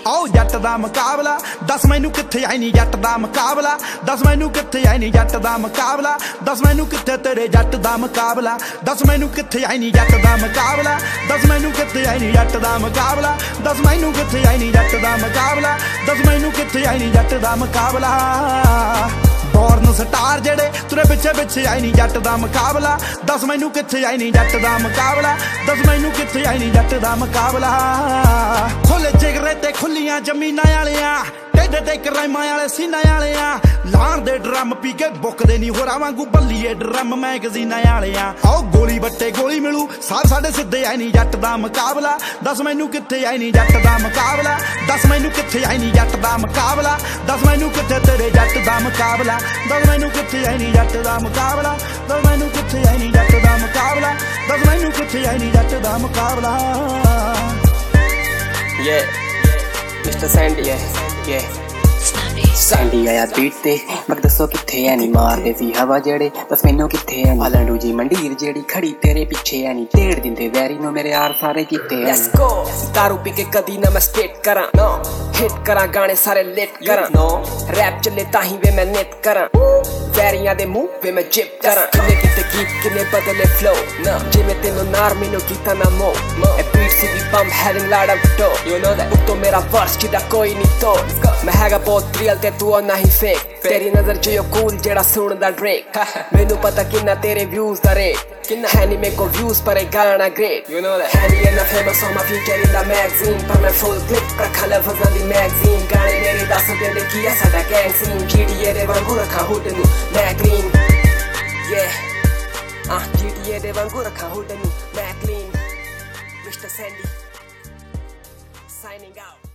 आओ जट दा मुकाबला दस मैनू कित्थे आई नी जट दा मुकाबला दस मैनू कित्थे आई नी जट दा मुकाबला दस मैनू कित्थे तेरे जट दा मुकाबला दस मैनू कित्थे आई नी जट दा मुकाबला दस मैनू कित्थे आई नी जट दा मुकाबला दस मैनू कित्थे आई नी जट दा मुकाबला दस मैनू कित्थे आई नी जट दा मुकाबला बॉर्न स्टार जेड़े तुरे पिछे पिछे आई नी जट दा मुकाबला दस मैनू कित्थे आई नी जट दा मुकाबला दस मैनू कित्थे आई नी जट दा मुकाबला खुले जिगरे ते खुलियां जमीनां वालियां टेढ़े ते कराइमां वाले सीनां वालियां लाण दे ड्रम पी के बुकदे नी होरां वांगू बल्लीए ड्रम मैगजीनां वालियां आओ गोली बट्टे गोली मिलू सार साडे सिद्धे आई नी जट दा मुकाबला दस मैनू कित्थे आई नी जट दा मुकाबला दस मैनू कित्थे आई नी जट दा मुकाबला दस मैनू कित्थे तेरे जट दा मुकाबला दस मैनू कित्थे आई नी जट दा मुकाबला दस मैनू कित्थे आई नी जट दा मुकाबला दस मैनू कित्थे आई नी जट दा मुकाबला Mr. Sandy Sandy आया बीट ते मगर दसो कित्थे है नी मारदे सी हवा जेड़े दस मैनू कित्थे है नी आलू जी मंडीर जेड़ी खड़ी तेरे पीछे है नी ढेड़ दिंदे वैरी नो मेरे यार सारे कित्थे है लेट्स गो दारू पी के कदी ना मैं स्टेट करा नो हिट करा गाने सारे लेट करा नो रैप चले ताही वे मैं नेट करा वैरियां दे मुंह वे मैं जिप करा किने किते गीत किने बदले फ्लो ना जिवें तेनों नार मैनू कीता ना मो ए बीट सी दी बम having lot of do you know that तो मेरा वर्स जिदा कोई नहीं तो मैं हैगा बहुत रियल ते तू ना ही फेक तेरी नजर च यो कूल जेड़ा सुनदा ड्रेक मैनू पता किन्ना तेरे व्यूज दा रेट किन्ना है नी मेरे को व्यूज पर ए गाना ग्रेट यू नो दैट है नी इतना famous on my future in the magazine पर मैं फुल क्लिप रखा लफ्ज़ां दी मैगजीन गाने मेरे दस दिंदे की है साडा गैंग सीन GTA दे वांगू रखा हुड नू मैं क्लीन GTA दे वांगू रखा हुड नू मैं clean Mr. Sandy signing out